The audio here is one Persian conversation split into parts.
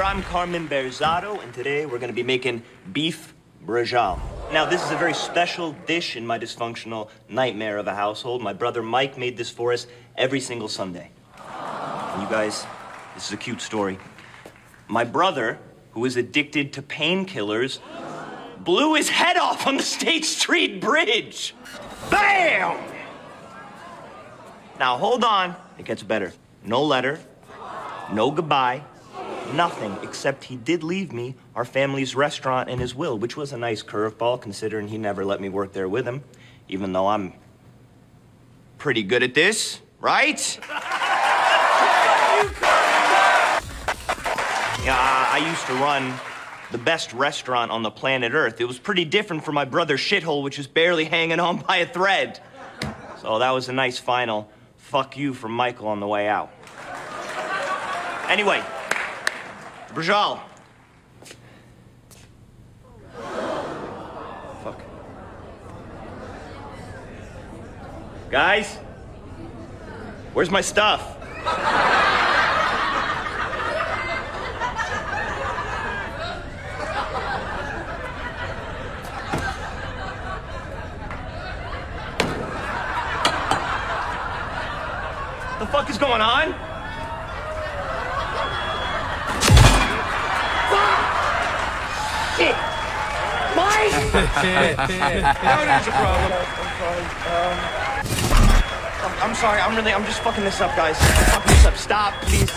I'm Carmen Berzado, and today we're gonna be making beef brajal. Now, this is a very special dish in my dysfunctional nightmare of a household. My brother Mike made this for us every single Sunday. And you guys, this is a cute story. My brother, who is addicted to painkillers, blew his head off on the State Street Bridge. Bam! Now, hold on. It gets better. No letter, no goodbye, nothing, except he did leave me our family's restaurant and his will, which was a nice curveball, considering he never let me work there with him, even though I'm pretty good at this, right? Yeah, I used to run the best restaurant on the planet Earth. It was pretty different from my brother's shithole, which is barely hanging on by a thread. So that was a nice final fuck you from Michael on the way out. Anyway, brajal. Fuck. Guys, where's my stuff? What the fuck is going on? Shit! Mike! Now there's a problem. I'm sorry, I'm just fucking this up, guys. I'm fucking this up. Stop, please.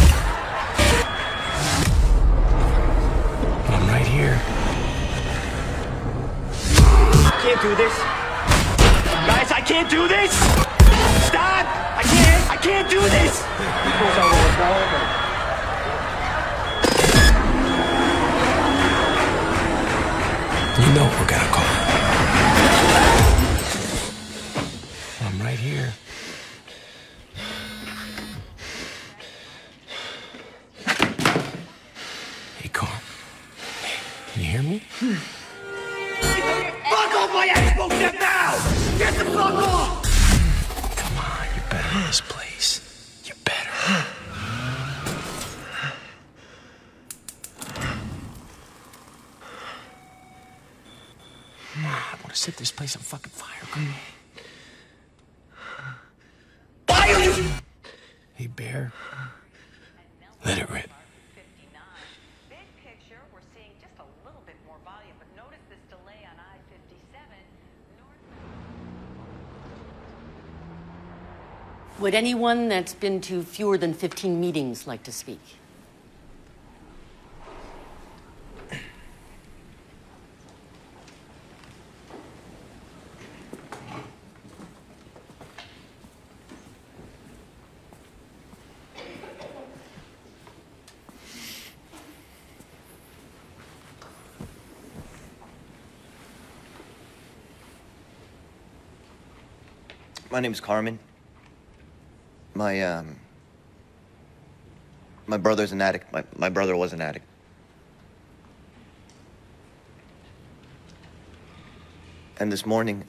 I'm right here. I can't do this. Guys, I can't do this! Stop! I can't do this! He pulls out a revolver. You know we're gonna call. I'm right here. Hey, Carl. Hey, you hear me? Fuck off my Xbox set now! Get the fuck off! Come on, you're better than this place. You're better. I want to set this place on fucking fire. Come on. Why are you... Hey, Bear. Let it rip. Big picture, we're seeing just a little bit more volume, but notice this delay on I-57 north. Would anyone that's been to fewer than 15 meetings like to speak? My name's Carmen. My brother's an addict. My brother was an addict. And this morning,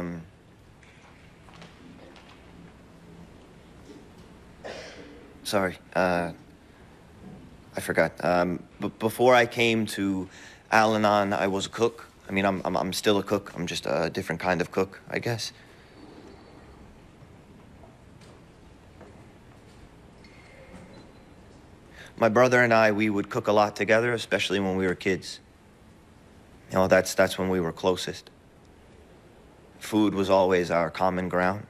sorry, I forgot. But before I came to Al-Anon, I was a cook. I mean, I'm still a cook. I'm just a different kind of cook, I guess. My brother and I, we would cook a lot together, especially when we were kids. You know, that's when we were closest. Food was always our common ground.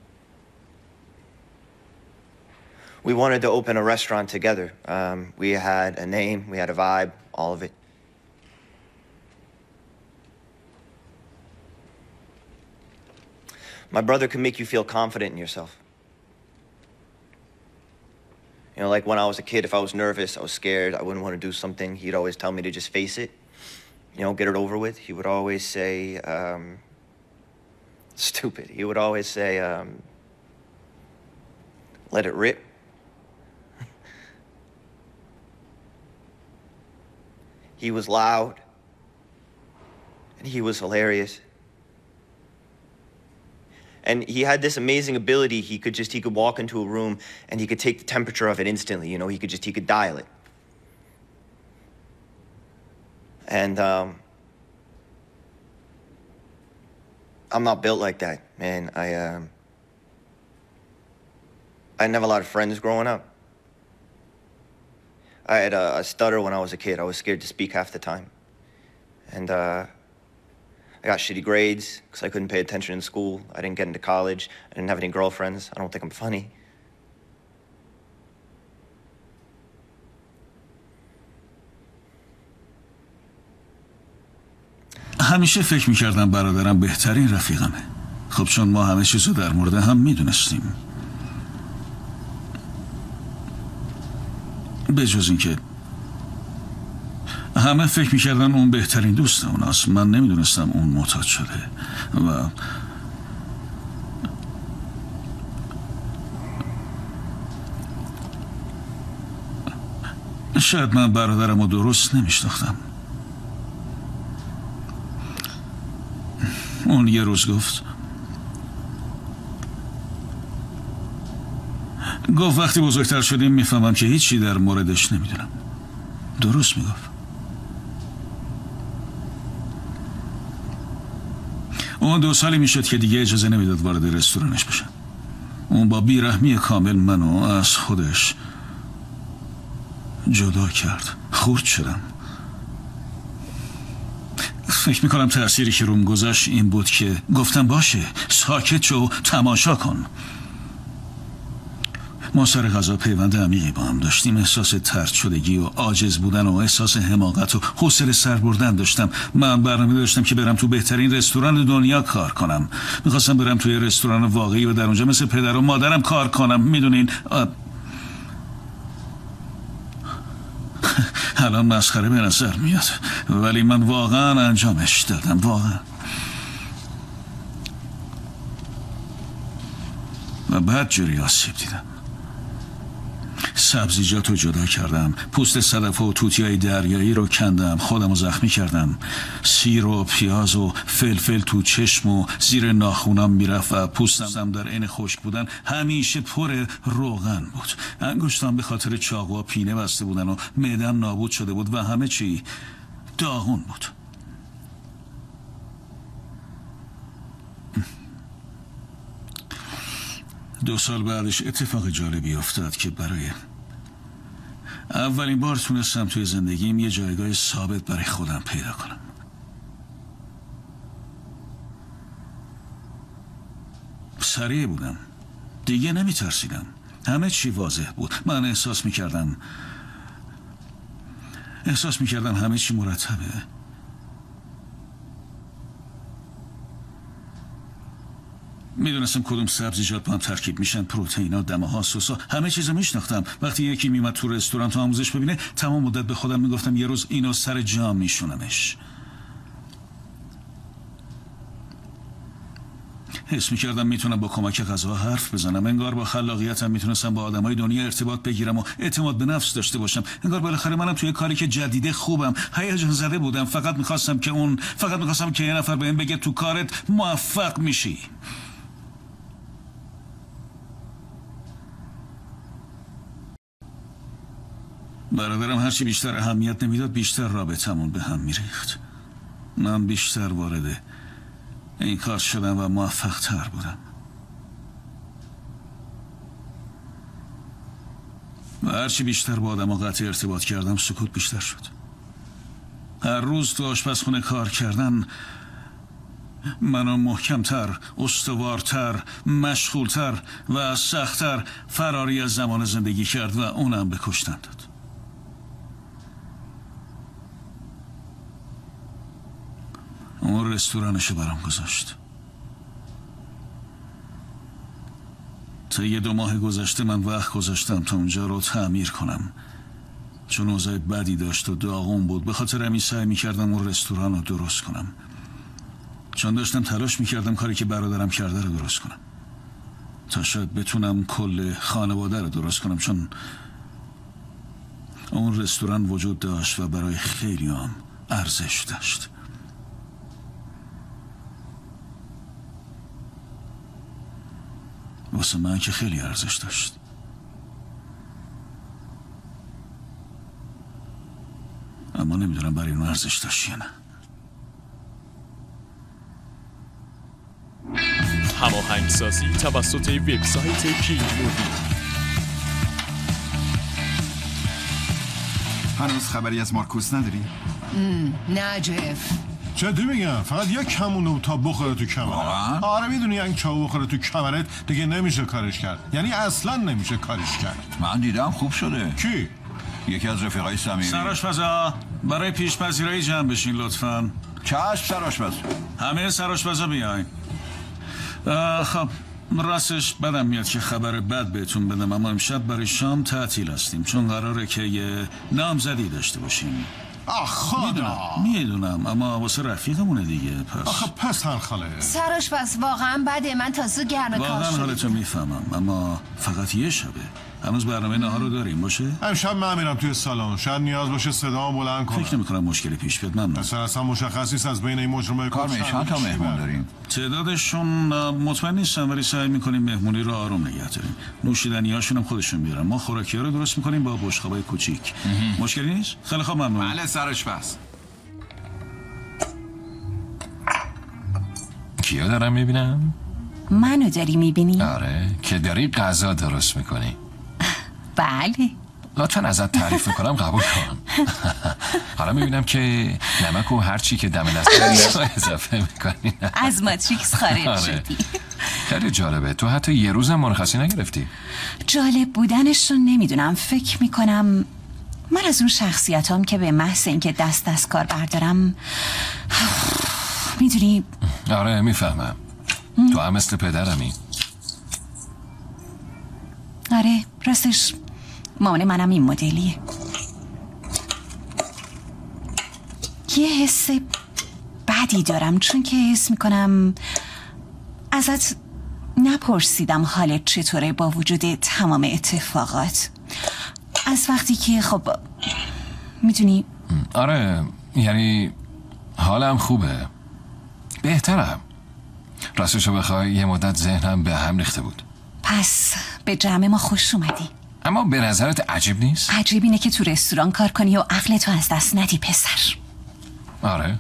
We wanted to open a restaurant together. We had a name, we had a vibe, all of it. My brother could make you feel confident in yourself. You know, like when I was a kid, if I was nervous, I was scared, I wouldn't want to do something, he'd always tell me to just face it. You know, get it over with. He would always say, stupid. He would always say, let it rip. He was loud, and he was hilarious. And he had this amazing ability. He could walk into a room and he could take the temperature of it instantly. You know, he could dial it. And I'm not built like that, man. I didn't have a lot of friends growing up. I had a stutter when I was a kid. I was scared to speak half the time. And I got shitty grades because I couldn't pay attention in school. I didn't get into college. I didn't have any girlfriends. I don't think I'm funny. همیشه فکر میکردم برادرم بهترین رفیقمه. خب چون ما همه چیزو در مورد هم میدونستیم. به جز این که همه فکر میکردن اون بهترین دوست اوناست. من نمیدونستم اون معتاد شده و شاید من برادرم رو درست نمیشناختم. اون یه روز گفت وقتی بزرگتر شدیم میفهمم که هیچی در موردش نمیدونم. درست میگفت. اون 2 سالی میشد که دیگه اجازه نمیداد وارد رستورانش بشم. اون با بیرحمی کامل منو از خودش جدا کرد. خورد شدم. فکر میکنم تأثیری که روم گذاشت این بود که گفتم باشه ساکت شو تماشا کن. ما سر غذا پیوند عمیقی با هم داشتیم. احساس طرد شدگی و عاجز بودن و احساس حماقت و حوصله سر بردن داشتم. من برنامه داشتم که برم تو بهترین رستوران دنیا کار کنم. میخواستم برم توی رستوران واقعی و در اونجا مثل پدر و مادرم کار کنم. میدونین الان مسخره به نظر میاد ولی من واقعا انجامش دادم. واقعا. و بعد جوری آسیب دیدم. سبزیجات رو جدا کردم. پوست صدف و توتیای دریایی رو کندم. خودم رو زخمی کردم. سیر و پیاز و فلفل تو چشم و زیر ناخونم میرفت و پوستم در عین خشک بودن همیشه پر روغن بود. انگشتام به خاطر چاقو و پینه بسته بودن و معده‌ام نابود شده بود و همه چی داغون بود. دو سال بعدش اتفاق جالبی افتاد که برای اولین بار تونستم توی زندگیم یه جایگاه ثابت برای خودم پیدا کنم. سریع بودم. دیگه نمی ترسیدم. همه چی واضح بود. من احساس می کردم همه چی مرتبه. میدونستم کدوم سبزیجات با هم ترکیب میشن، پروتئینا، دماها، سسا، همه چیزو میشناختم. وقتی یکی میومد تو رستوران تو آموزش ببینه، تمام مدت به خودم میگفتم یه روز اینو سر جا میشونمش. حس میکردم میتونم با کمک غذا حرف بزنم. انگار با خلاقیتم میتونستم با آدمای دنیا ارتباط بگیرم و اعتماد به نفس داشته باشم. انگار بالاخره منم توی کاری که جدیده خوبم. هیجان زده بودم. فقط میخواستم که یه نفر بهم بگه تو کارت موفق میشی. برادرم هرچی بیشتر اهمیت نمیداد بیشتر رابطمون به هم میریخت. من بیشتر وارد این کار شدم و موفق تر بودم. و هرچی بیشتر با آدم قطع ارتباط کردم سکوت بیشتر شد. هر روز تو آشپزخونه کار کردن منو محکمتر، استوارتر، مشغولتر و سختتر فراری از زمان زندگی کرد و اونم به کشتن داد. اون رستورانشو برام گذاشت. تا 2 ماه گذشته من وقت گذاشتم تا اونجا رو تعمیر کنم، چون اوضاع بدی داشت و داغون بود. به خاطر همین سعی میکردم اون رستوران رو درست کنم، چون داشتم تلاش میکردم کاری که برادرم کرده رو درست کنم، تا شاید بتونم کل خانواده رو درست کنم، چون اون رستوران وجود داشت و برای خیلی هم ارزش داشت. واسه من که خیلی ارزش داشت. اما نمیدونم برای اون ارزش داشت یا نه. هماهنگسازی توسط وبسایت کینگ مووی. هنوز خبری از مارکوس نداری؟ نه جف. جدی میگم فقط یک کمونه تا بخوره تو کمرت. آره میدونی یک چاو بخوره تو کمرت دیگه نمیشه کارش کرد، یعنی اصلا نمیشه کارش کرد. من دیدم خوب شده. کی؟ یکی از رفیقای صمیمی. سرآشپزا برای پیش‌پذیرایی جمع بشین لطفاً. چشم سرآشپز. همه سرآشپزا بیاین. خب راستش بدم میاد که خبر بد بهتون بدم، اما امشب برای شام تعطیل هستیم چون قراره که یه نامزدی داشته باشیم. خدا میدونم اما واسه رفیقمونه دیگه. پس هر خاله سرآشپز واقعا بده، من تازه گرم کار واقعا حالتو میفهمم اما فقط یه شبه. هنوز برنامه نهار رو داریم باشه؟ امشب من میرم توی سالن، شاید نیاز باشه صدامو بلند کنم. فکر نمی‌کنم مشکلی پیش بیاد. ممنون. اصلا مشخص نیست از بین این مجرمای چند تا مهمون داریم؟ تعدادشون مطمئن نیستم ولی سعی می‌کنیم مهمونی رو آروم نگه داریم. نوشیدنی‌هاشون هم خودشون میارن. ما خوراکی‌ها رو درست می‌کنیم با بشقابای کوچیک. مشکلی نیست؟ خیلی خوب ممنون. بله سرآشپز. کیو دارم میبینم؟ منو داری میبینی؟ آره که داری غذا درست میکنی. بله. لطفا ازت تعریف میکنم قبول کن. حالا میبینم که نمک و هر چی که دم دست اضافه میکنی. از ماتریکس خارج شدی. خیلی جالبه. تو حتی یه روزم مرخصی نگرفتی. جالب بودنش رو نمیدونم. فکر میکنم من از اون شخصیتام که به محض اینکه دست از کار بردارم میدونی. آره میفهمم. تو هم مثل پدرمی. آره راستش مامان منم این مدلیه. یه حس بدی دارم چون که حس میکنم ازت نپرسیدم حالت چطوره با وجود تمام اتفاقات. از وقتی که خب میدونی. آره یعنی حالم خوبه، بهترم. راستشو بخوای یه مدت ذهنم به هم ریخته بود. پس به جمع ما خوش اومدی. اما به نظرت عجیب نیست؟ عجیب اینه که تو رستوران کار کنی و عقلتو از دست ندی پسر. آره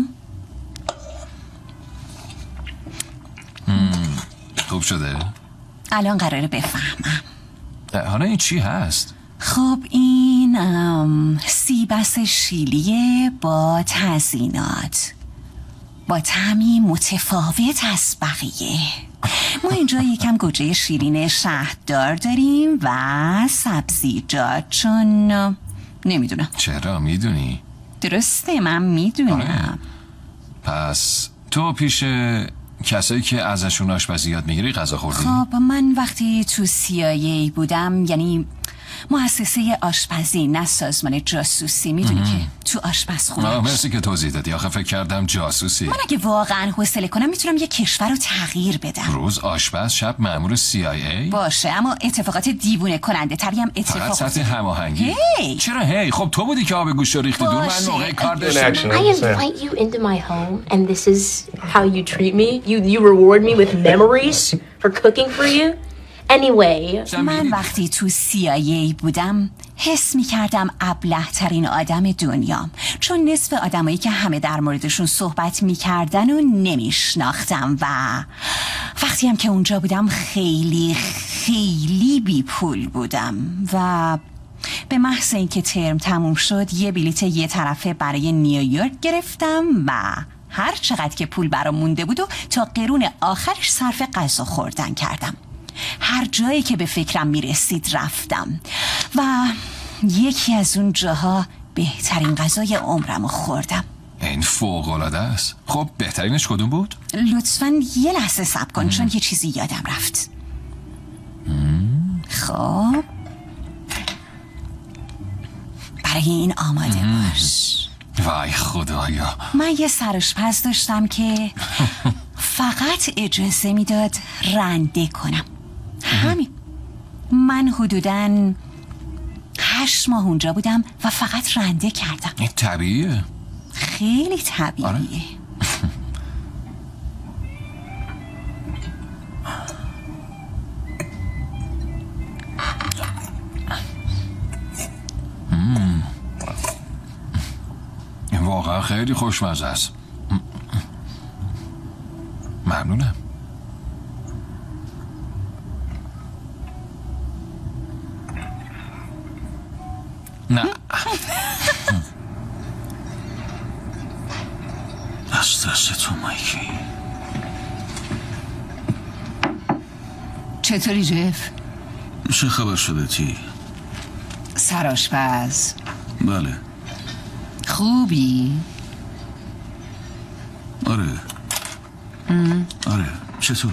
خوب شده؟ الان قراره بفهمم. حالا این چی هست؟ خب این سیبس شیلیه با تزیینات، با طعمی متفاوت از بقیه. ما اینجا یکم گوجه شیرین شهدار داریم و سبزیجات چون نمیدونم. چرا میدونی؟ درسته من میدونم. پس تو پیش کسایی که ازشون آشپزی یاد میگیری غذا خوردی؟ خب من وقتی تو CIA بودم، یعنی مؤسسه آشپزی نه سازمان جاسوسی، میدونی که تو آشپزخونه. مرسی که توضیح دادی. آخه فکر کردم جاسوسی. من اگه واقعا حوصله کنم میتونم یه کشور رو تغییر بدم. روز آشپز، شب مأمور CIA باشه، اما اتفاقات دیوونه کننده تری هم فقط سطح هماهنگی. چرا هی؟ خب تو بودی که آب گوشت رو ریختی دور. من موقع کار داشتم. I invite you into my home and this is how you treat me. You reward me with memories for cooking for you. Anyway. من وقتی تو CIA بودم حس می کردم ابله ترین آدم دنیام، چون نصف آدمایی که همه در موردشون صحبت می کردن و نمی شناختم. و وقتی هم که اونجا بودم خیلی خیلی بی پول بودم و به محض اینکه ترم تموم شد یه بلیت یه طرفه برای نیویورک گرفتم و هر چقدر که پول برام مونده بود و تا قرون آخرش صرف غذا خوردن کردم. هر جایی که به فکرم میرسید رفتم و یکی از اون جاها بهترین غذای عمرمو خوردم. این فوق‌العاده است. خب بهترینش کدوم بود؟ لطفاً یه لحظه صبر کن چون یه چیزی یادم رفت. خب برای این آماده باش. وای خدایا. من یه سرآشپز داشتم که فقط اجازه میداد رنده کنم. همین. من حدوداً 8 ماه اونجا بودم و فقط رنده کردم. این طبیعیه؟ خیلی طبیعیه. آره؟ واقعا خیلی خوشمزه است. ممنونم. نه از دست تو مایکی. چطوری جف؟ چه خبر شده تی؟ سرآشپز. بله. خوبی؟ آره. آره چطور؟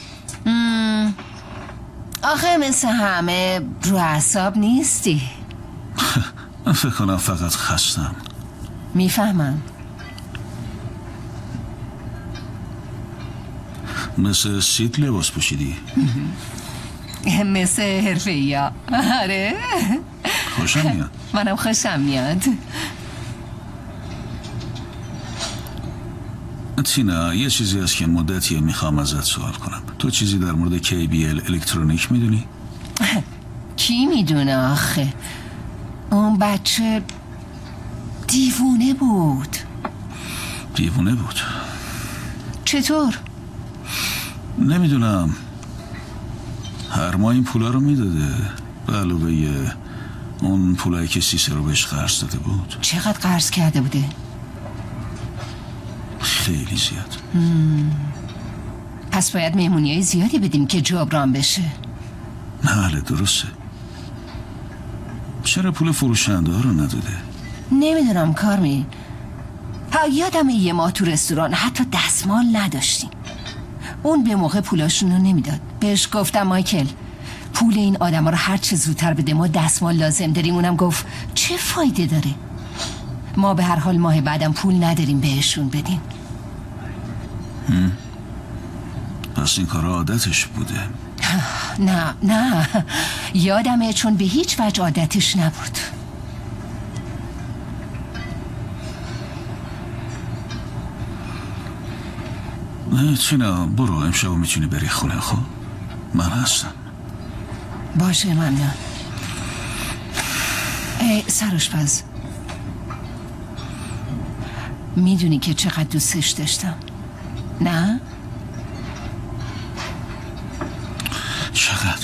آخه مثل همه رو اعصاب نیستی. من فکر کنم فقط خستم. میفهمم. مثل سید لباس پوشیدی. مثل حرفه‌ای ها. آره خوشم میاد. منم خوشم میاد. تینا یه چیزی هست که مدتیه میخوام ازت سوال کنم. تو چیزی در مورد KBL الکترونیک میدونی؟ کی میدونه آخه؟ اون بچه دیوونه بود. دیوونه بود؟ چطور؟ نمیدونم. هر ماه این پولا رو میداده به علاوه اون پولایی که سیسه رو بهش قرض داده بود. چقدر قرض کرده بوده؟ خیلی زیاد. پس باید مهمونیای زیادی بدیم که جبران بشه. بله درسته. چرا پول فروشنده ها رو نداده؟ نمیدونم کارمی. یادم یه ماه تو رستوران حتی دستمال نداشتیم. اون به موقع پولاشون رو نمیداد. بهش گفتم مایکل پول این آدم ها رو هر چه زودتر بده، ما دستمال لازم داریم. اونم گفت چه فایده داره؟ ما به هر حال ماه بعدم پول نداریم بهشون بدیم. پس این کار عادتش بوده. نه یادمه، چون به هیچ وجه عادتش نبود. نه چینا برو امشب میتونی بری خونه. خب من هستم. باشه ممنون. سرآشپز میدونی که چقدر دوستش داشتم؟ نه؟ چقدر؟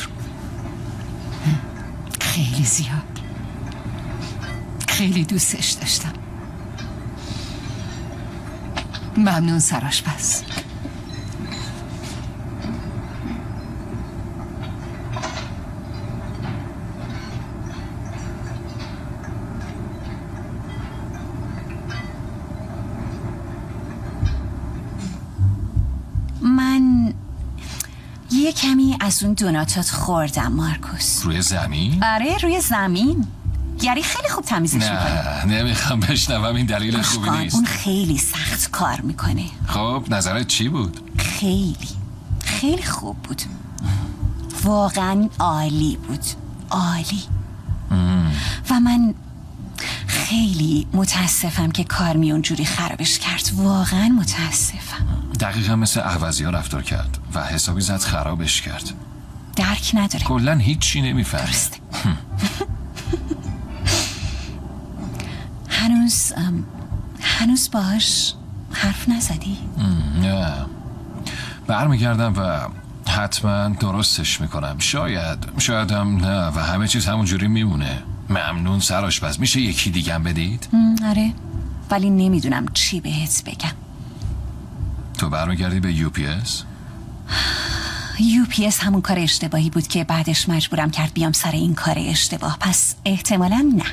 خیلی زیاد. خیلی دوستش داشتم. ممنون سرآشپز. من یه کمی از اون دوناتات خوردم مارکوس. روی زمین؟ آره روی زمین. یعنی خیلی خوب تمیزش میکنه. نه نمیخوام بشنوم، این دلیل خوبی نیست. اون خیلی سخت کار میکنه. خب نظرت چی بود؟ خیلی خوب بود. واقعا عالی بود. عالی. و من خیلی متاسفم که کارمی اونجوری خرابش کرد. واقعا متاسفم. دقیقا مثل عوضی ها رفتار کرد و حسابی زد خرابش کرد. درک نداره. کلن هیچی نمیفهمه. درسته. هنوز باهاش حرف نزدی؟ نه برمیگردم و حتما درستش میکنم. شایدم نه و همه چیز همونجوری میمونه. ممنون سرآشپز. میشه یکی دیگم بدید؟ آره ولی نمیدونم چی بهت بگم. تو برمیگردی به UPS؟ UPS همون کار اشتباهی بود که بعدش مجبورم کرد بیام سر این کار اشتباه. پس احتمالاً نه.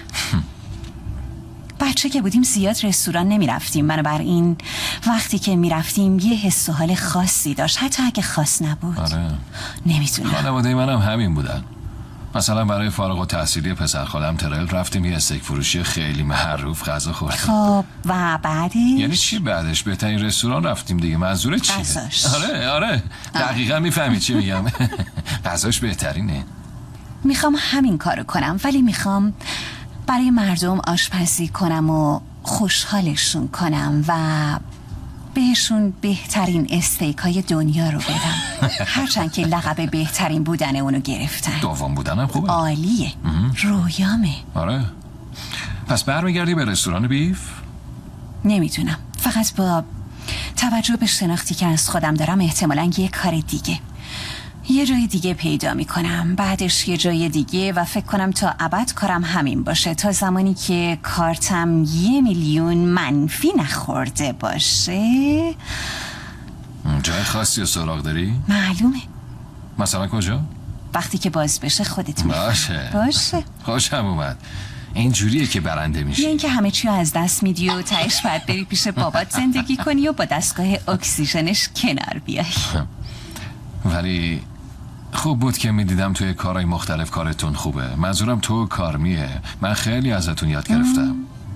بچه که بودیم زیاد رستوران نمی رفتیم، بنابراین وقتی که می رفتیم یه حس و حال خاصی داشت، حتی اگه خاص نبود. آره نمیتونم. خانواده منم همین بودن. مثلا برای فارغ التحصیلی پسر خالم ترل رفتیم یه استیک فروشی خیلی معروف غذا خوردیم. خب و بعدش؟ یعنی چی بعدش؟ بهترین رستوران رفتیم دیگه. منظور چیه؟ غذاش. آره دقیقا میفهمی چی میگم. غذاش بهترینه. میخوام همین کارو کنم، ولی میخوام برای مردم آشپزی کنم و خوشحالشون کنم و بهشون بهترین استیک های دنیا رو بدم. هرچند که لقب بهترین بودن اونو گرفتن. دوم بودنم خوبه. عالیه. رویامه. آره. پس برمیگردی به رستوران بیف؟ نمیدونم، فقط با توجه به شناختی که از خودم دارم احتمالاً یه کار دیگه، یه جای دیگه پیدا میکنم، بعدش یه جای دیگه و فکر کنم تا ابد کارم همین باشه، تا زمانی که کارتم 1,000,000 منفی نخورده باشه. جای خاصی سراغ داری؟ معلومه. مثلا کجا؟ وقتی که باز بشه خودت می‌فهمی. باشه. خوشم اومد. این جوریه که برنده میشی. یا اینکه همه چی رو از دست میدی و تهش باید بری پیش بابات زندگی کنی و با دستگاه اکسیژنش کنار بیای. ولی خوب بود که میدیدم توی کارهای مختلف کارتون خوبه. منظورم تو کارمیه. من خیلی ازتون یاد گرفتم.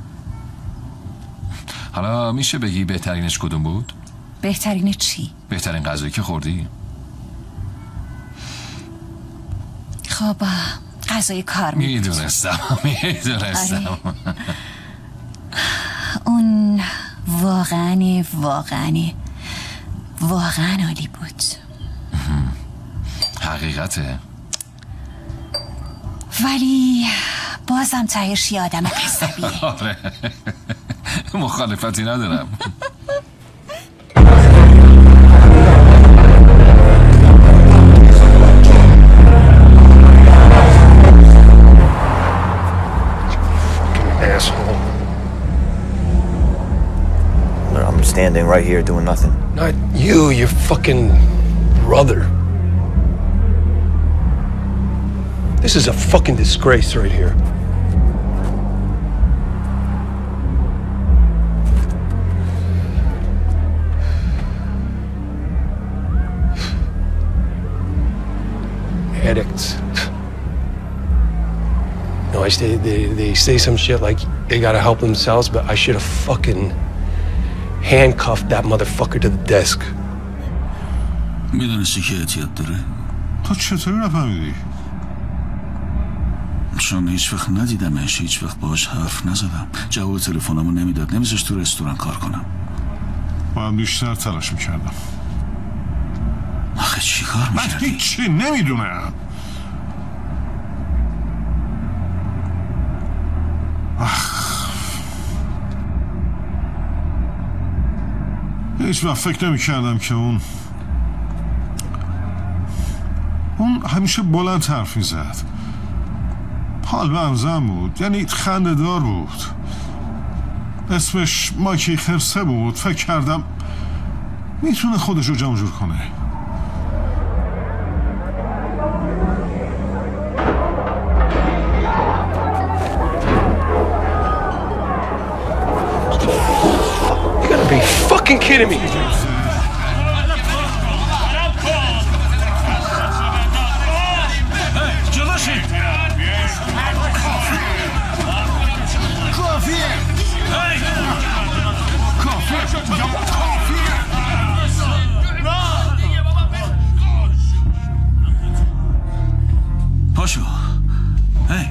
حالا میشه بگی بهترینش کدوم بود؟ بهترین چی؟ بهترین غذایی که خوردی؟ خب غذای کار میدونستم. اون واقعا عالی بود. حقیقته. ولی بازم تهش یه آدم عصبیه. آره مخالفتی ندارم. Asshole. I'm standing right here doing nothing. Not you, your fucking brother. This is a fucking disgrace right here. Addicts. No, they say some shit like they gotta help themselves, but I should have fucking handcuffed that motherfucker to the desk. میدونستی که اعتیاد داره؟ تو چطوری نفهمیدی؟ چون هیچ وقت ندیدمش، هیچ وقت باهاش حرف نزدم، جواب تلفنمو نمیداد، نمیذاش تو رستوران کار کنم. من بیشتر تلاش میکردم. آخه چی کار میکردی؟ من هیچی نمیدونم. هیچ وقت فکر نمیکردم که اون همیشه بلند حرف میزد. حال به همزن بود، یعنی خنده دار بود. اسمش مایکی خرسه بود. فکر کردم میتونه خودش رو جمع جور کنه. You gotta be fucking kidding me! پاشو. هی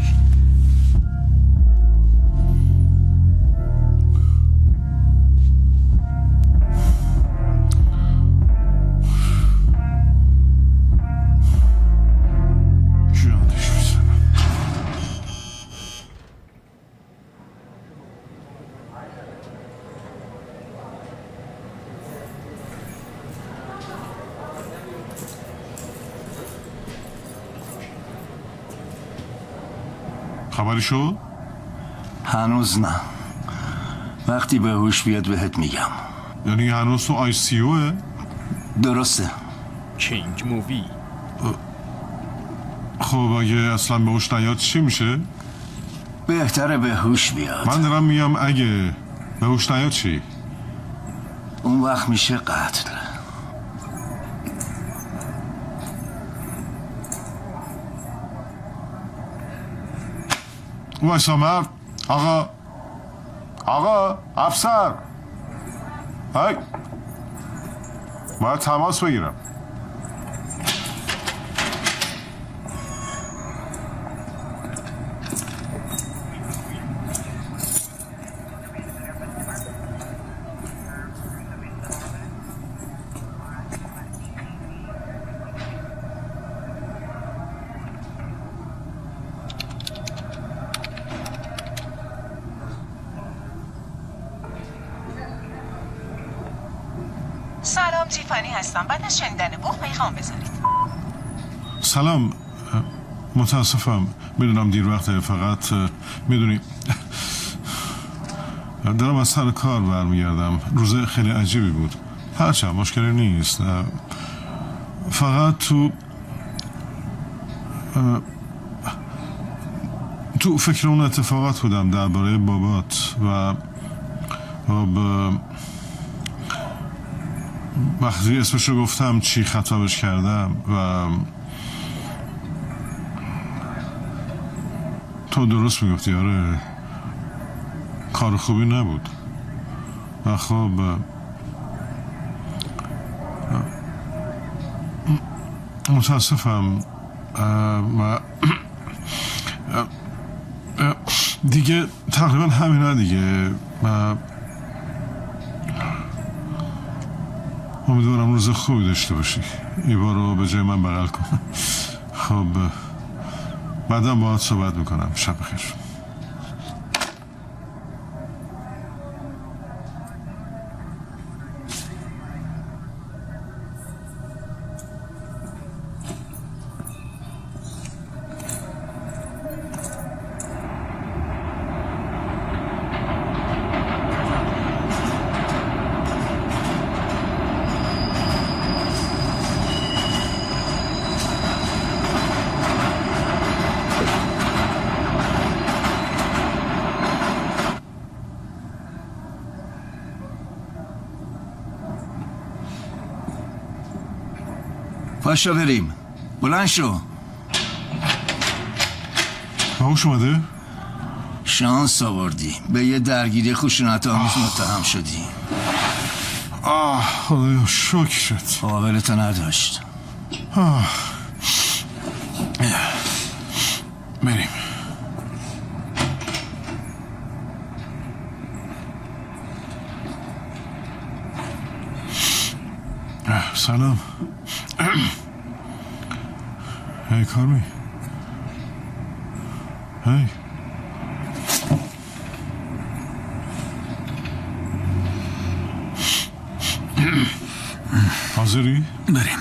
خبری شد؟ هنوز نه. وقتی به هوش بیاد بهت میگم. یعنی هنوز تو ICUه؟ درسته. کینگ مووی. خب اگه اصلا به هوش نیاد چی میشه؟ بهتره به هوش بیاد. من دارم میگم اگه به هوش نیاد چی؟ اون وقت میشه قتل. وایسا مرد. آقا افسر. هی باید تماس بگیرم. سلام، تیفانی هستم. بعد از شنیدن بوق پیغام بذارید. سلام، متاسفم، میدونم دیر وقته، فقط میدونی دارم از سر کار برمیگردم. روز خیلی عجیبی بود، هرچند مشکلی نیست. فقط تو فکر اون اتفاقات بودم درباره بابات و وقتی اسمش رو گفتم چی خطابش کردم و تو درست میگفتی. آره، کار خوبی نبود و خب متاسفم و دیگه تقریبا همینه دیگه. امیدوارم روز خوبی داشته باشی. ایوا رو به جای من بغل کن. خب بعدم باهات صحبت میکنم. شب بخیر. پاشو بریم. بلند شو. باهوش اومده؟ شانس آوردی، به یه درگیری خشونت آمیز متهم شدی. خدایا شکرت. قابلتو نداشت. بریم. سلام. هی کارمی. هی حاضری؟ بریم.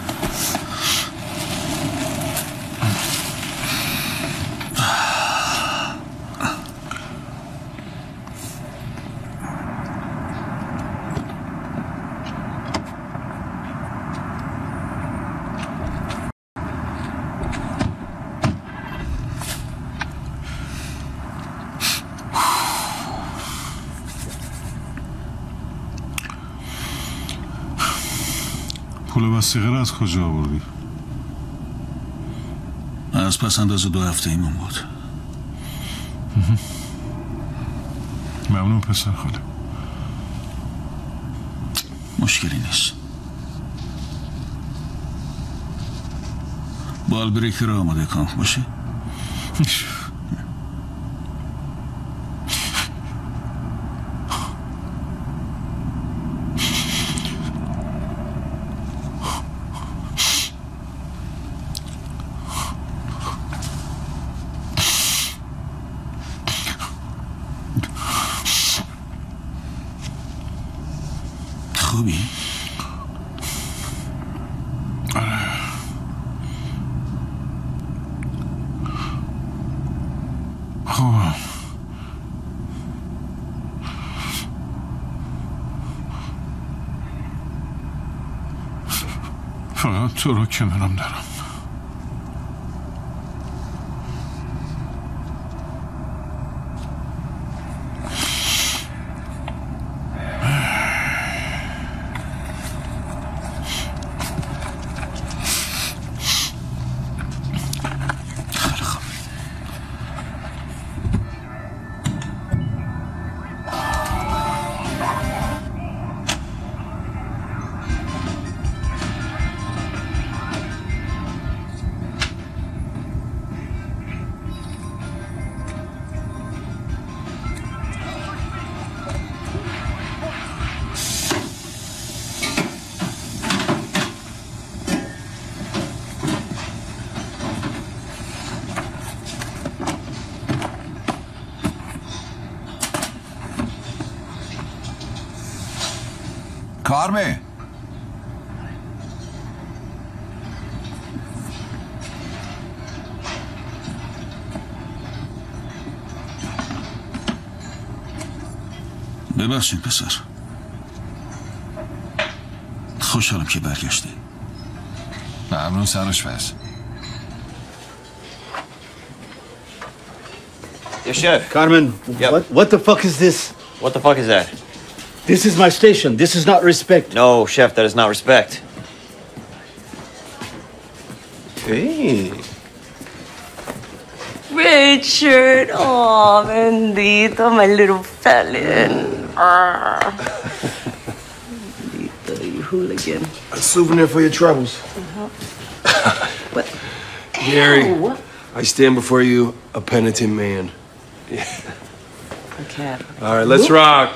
پول وثیقه رو از کجا آوردی؟ از پس انداز 2 هفته ایمون بود. ممنون پسر خاله. مشکلی نیست. بال بریک رو آماده کن باشه. خوبی؟ خوبم. فقط تو رو کنارم دارم. کارمه ببخشید پسر. خوشحالم که برگشتی. ممنون سرآشپز. Yes, chef. Carmen, what the fuck is this? What the fuck is that? This is my station. This is not respect. No, chef, that is not respect. Hey. Richard, oh, bendito, my little felon. Bendito, you hooligan. A souvenir for your troubles. What? Gary, Ew. I stand before you a penitent man. Okay. All right, let's rock.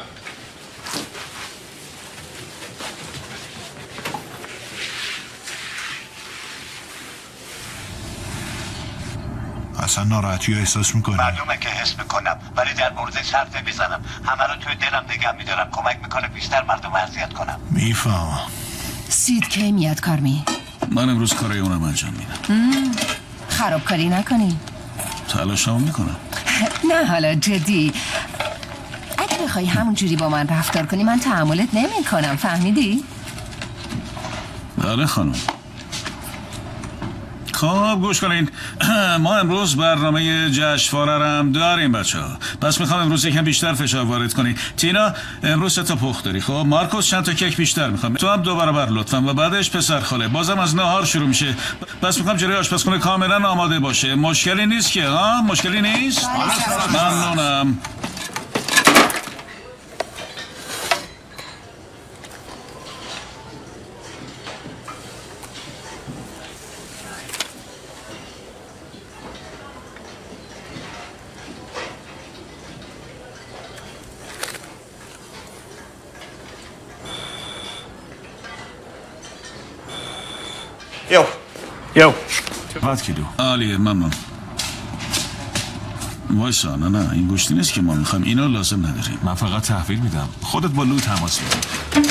اصلا ناراحتی احساس میکنی؟ معلومه که حس میکنم ولی در مورد حرف نمیزنم. همه رو توی دلم نگه میدارم. کمک میکنه بیشتر مردم اذیت کنم. میفهمم. سید کی میاد کارمی؟ من امروز کارای اونم انجام میدم. خرابکاری نکنی. تلاشمو میکنم. نه حالا جدی، اگه بخوای همون جوری با من رفتار کنی من تحملت نمی کنم. فهمیدی؟ بله خانم. خب گوش کنین. ما امروز برنامه جشنواره رو هم داریم بچه‌ها. پس میخوام امروز یکم بیشتر فشار وارد کنی. تینا امروز 3 تا پخت داری. خب مارکوس چند تا کیک بیشتر میخوام. تو هم 2 برابر لطفا. و بعدش پسر خاله. بازم از نهار شروع میشه. پس میخوام جلوی آشپزخونه کاملا آماده باشه. مشکلی نیست که ها؟ مشکلی نیست؟ ممنونم. Yo. بعد کیلو. عالیه ممنون. وایسا نه این گوشتی نیست که ما میخوایم. اینو لازم نداریم. من فقط تحویل میدم. خودت با لو تماس بگیر.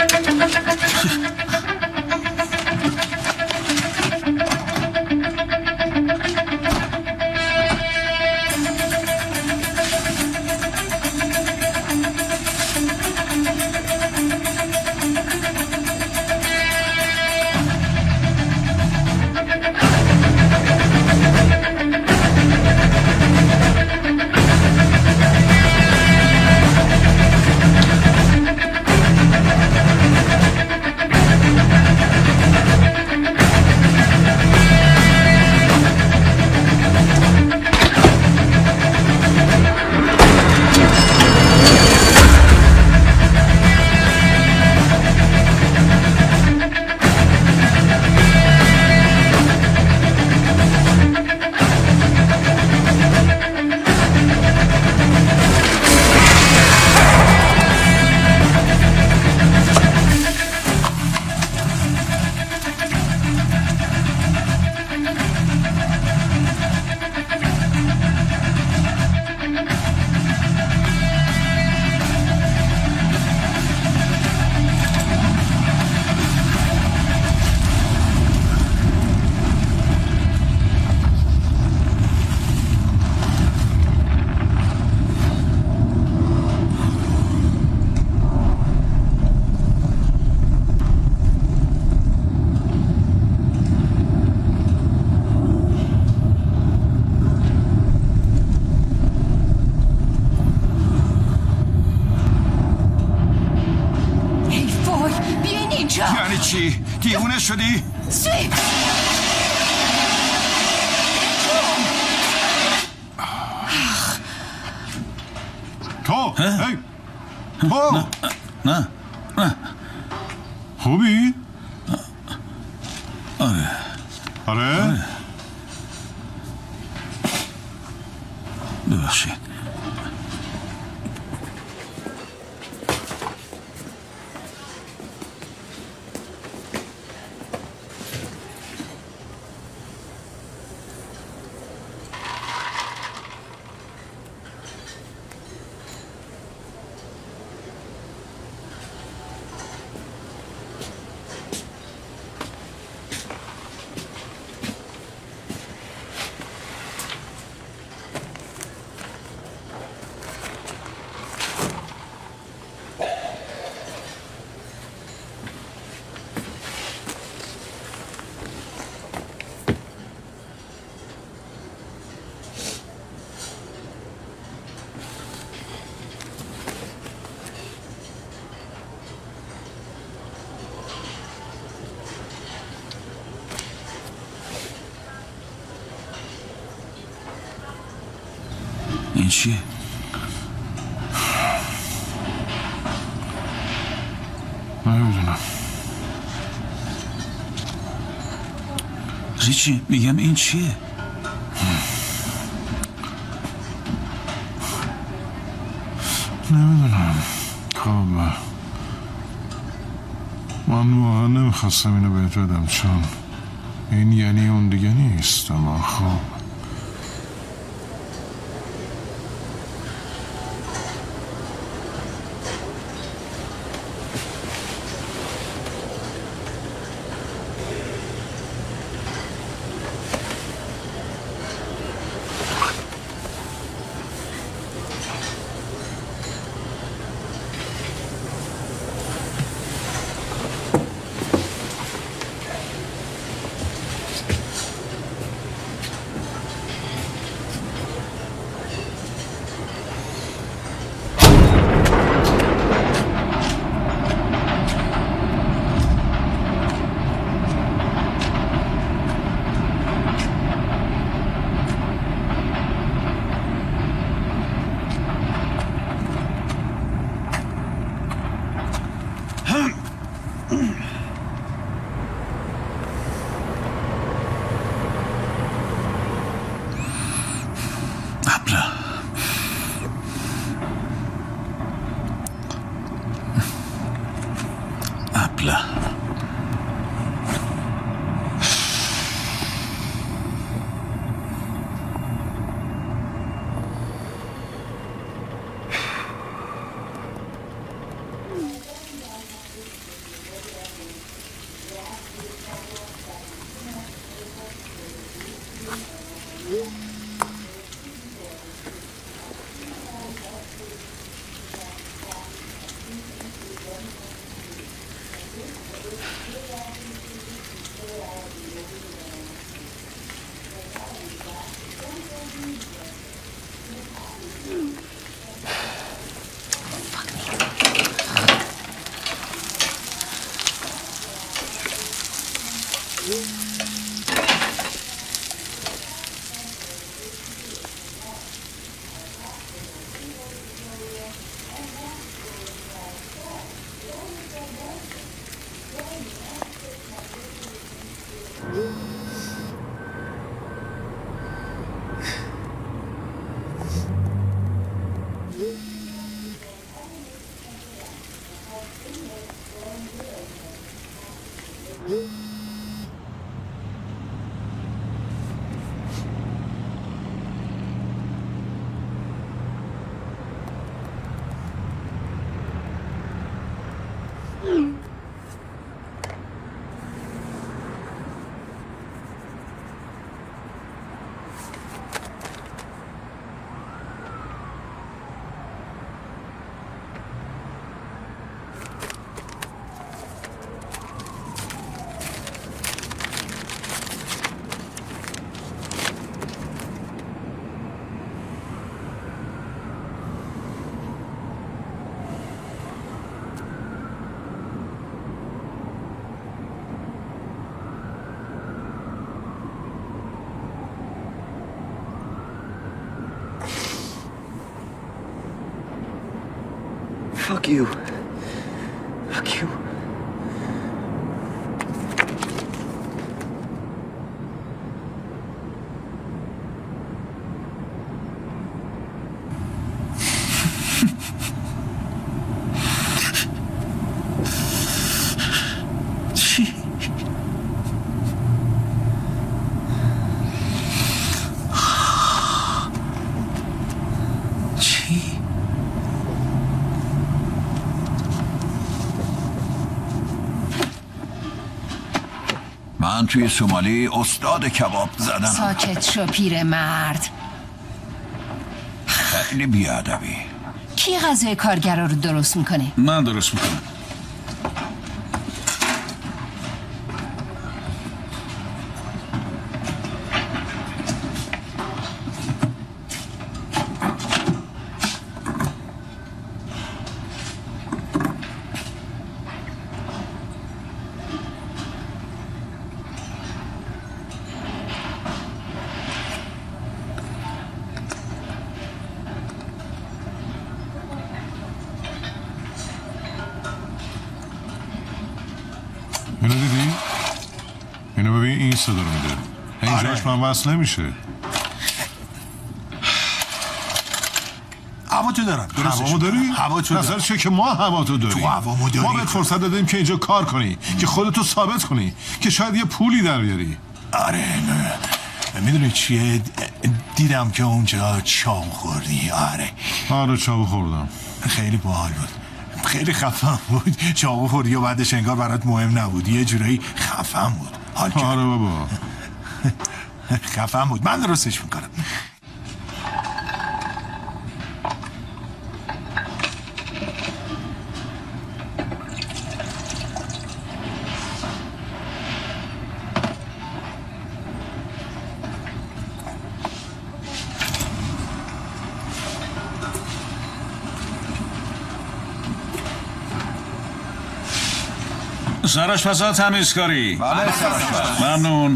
یعنی چی؟ دیوونه شدی؟ سویپ تو هی تو نه خوبی؟ آره ببخشید. چیه؟ نمیدونم. ریچی میگم این چیه؟ نمیدونم. خب من واقعا نمیخواستم اینو بهت بدم چون این یعنی اون دیگه نیست. اما خب Fuck you. Fuck you. من توی سومالی استاد کباب زدم. ساکت شو پیر مرد. خیلی بیادبی. کی غذای کارگرا رو درست میکنه؟ من درست میکنم. اینو دیدی؟ اینو ببین، این صدا رو میده. اینجاش من وصل نمیشه. هوا تو دارم. هوا داری؟ هوا تو دارم. چه که ما هوا تو داریم. تو هوا داری. ما بهت فرصت دادیم که اینجا کار کنی، که خودتو ثابت کنی، که شاید یه پولی در بیاری. آره میدونی چیه؟ دیدم که اونجا چاو خوردی. آره چاو خوردم. خیلی باحال بود، خیلی خفن بود. چاو خوردی و بعدش انگار برات مهم نبود، یه جورایی خفن بود. حال کرد. آره بابا خفن بود. من درستش میکنم. سرآشپزا تمیزکاری. بله سرآشپز. ممنون.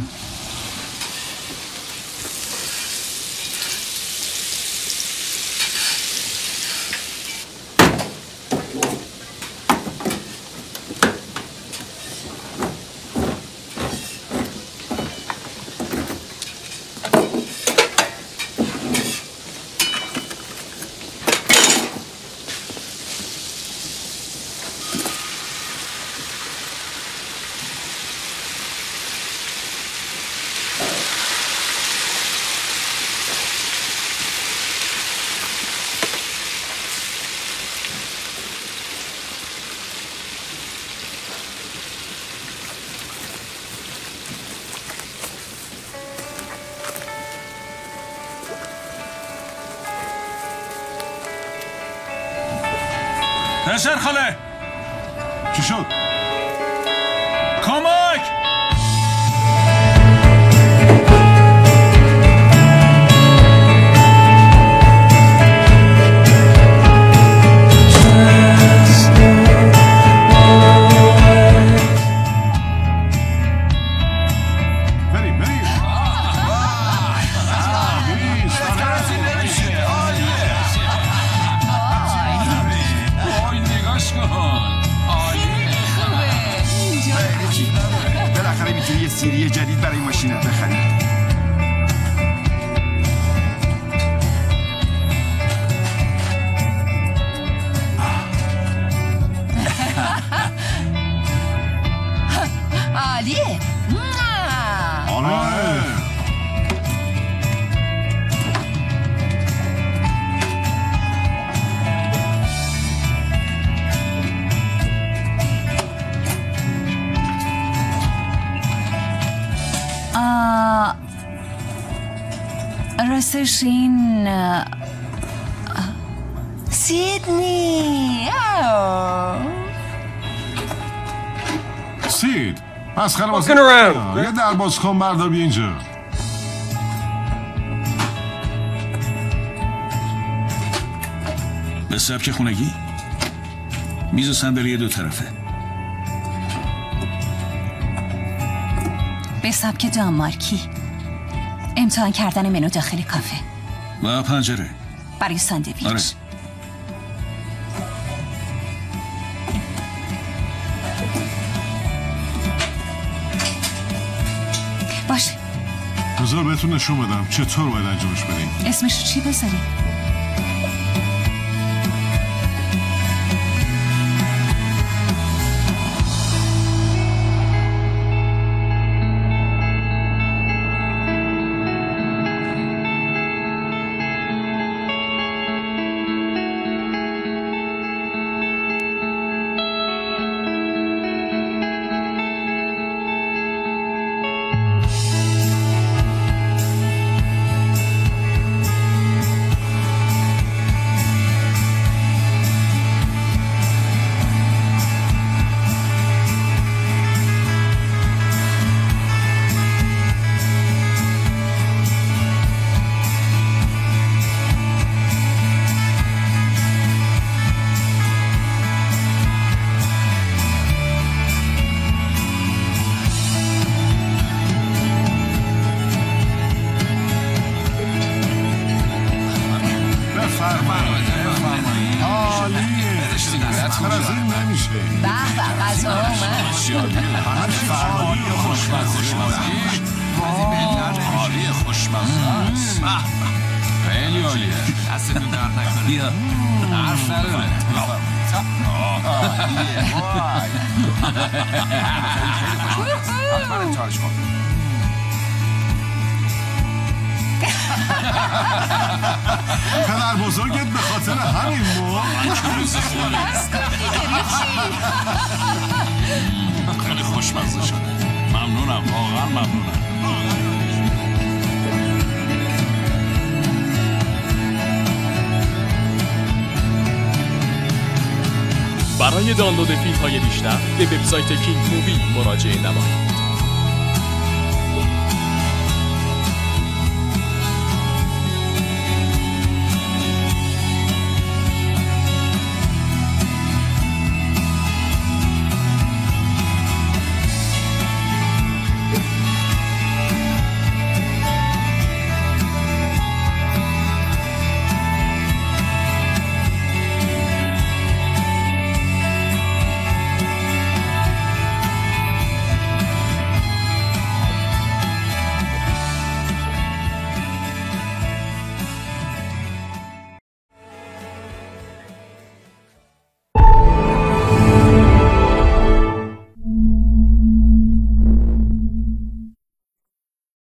نصر خاله چی شد؟ کمک! سیری جدید برای ماشینت بخرید. عالیه. راستش این سیدنی. سید مسخره بازی. یه درباز کن بردار بیا اینجا. به سبک خونگی میز و صندلی دو طرفه. به سبک دانمارکی امتحان کردن منو داخل کافه و پنجره برای ساندویچ. باشه بذار بهتون نشون بدم چطور باید انجامش بدیم. اسمش چی بذاریم؟ بدتر از این نمیشه. به به غذا اومد. فرمانی خوشمزه حالی خوشمزه است. خیلی عالیه. دستتون درد نکنه. بیا حرف نداره. حتما امتحانش کن. پدر بزرگت به خاطر همین خیلی خوشمزه شده. ممنونم، واقعا ممنونم. برای دانلود فیلم‌های بیشتر به وبسایت کینگ مووی مراجعه نمایید.